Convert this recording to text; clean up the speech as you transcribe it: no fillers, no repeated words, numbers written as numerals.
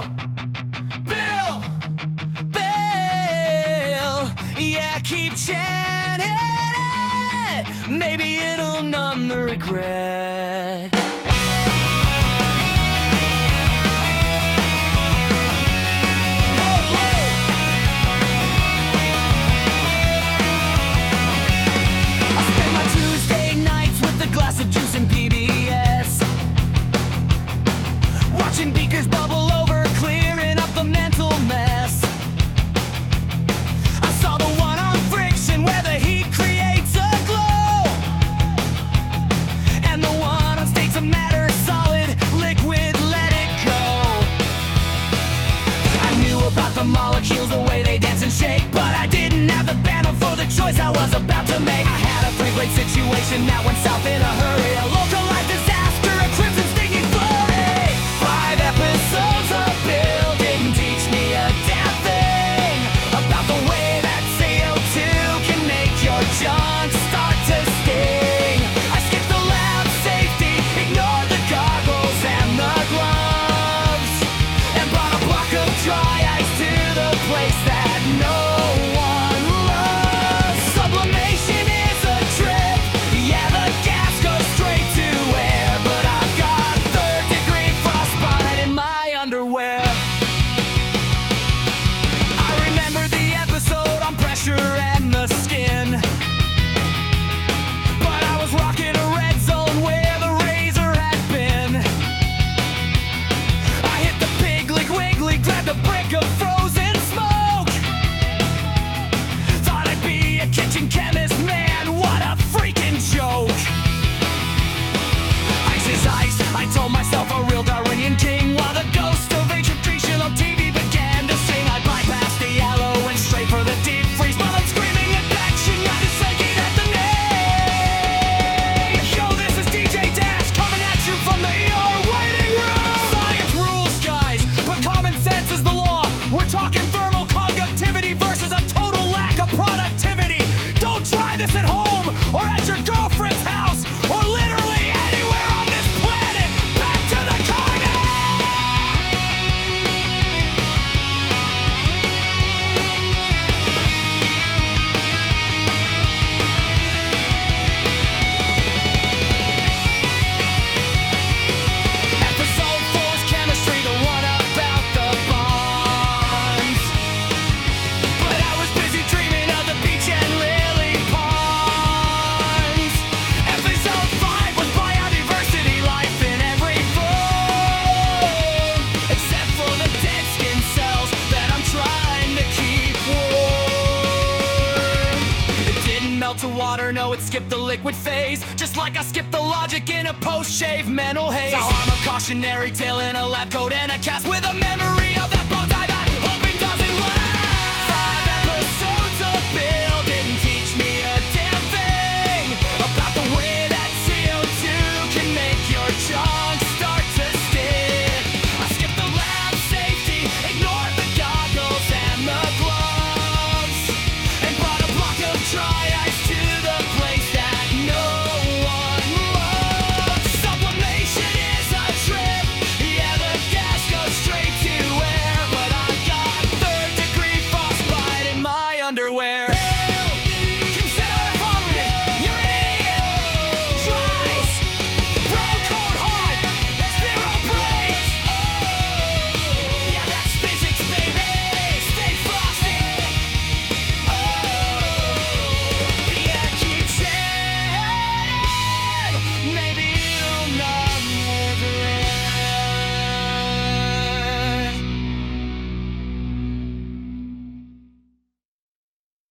Bill, Bill, yeah, keep chanting it. Maybe it'll numb the regret. Glass of juice and PBS, watching beakers bubble over, clearing up the mental mess. I saw the one on friction where the heat creates a glow, and the one on states of matter, solid, liquid, let it go. I knew about the molecules, the way they dance and shake, but I didn't have the banner for the choice I was about to make. I had a three-blade situation that went south in a hurry, a localized disaster, a crimson stinging flurry. 5 episodes of Bill didn't teach me a damn thing about the way that CO2 can make your junk start to sting. I skipped the lab safety, ignored the goggles and the gloves, and brought a block of dry ice to the place that no one loves. Sublimation is a trip, yeah, the gas goes straight to air, but I've got 3rd-degree frostbite in my underwear. I remember the episode on pressure and the skin, but I was rocking a red zone where the razor had been. I hit the Piggly Wiggly, grabbed a brick of frozen smoke. Thought I'd be a kitchen chemist, man, what a freaking joke. Ice is ice, I told myself, a real Darwinian king, while the ghost of ancient Grecian on TV began to sing. I bypassed the yellow and straight for the deep freeze, while I'm screaming at action, I just shaking at the name. Yo, this is DJ Dash coming at you from the ER waiting room. Science rules, guys, but common sense is the law. We're talking thermal conductivity versus a total lack of productivity. Don't try this at home or at your girlfriend's house or literally anywhere on this planet. Back to the comment. Episode 4's chemistry, the one about the bonds. But I was busy dreaming of the beach and lily ponds. Episode 5 was biodiversity, life in every form, except for the dead skin cells that I'm trying to keep warm. It didn't melt to water, no, it skipped the liquid phase, just like I skipped the logic in a post-shave mental haze. Now I'm a cautionary tale in a lab coat and a cast with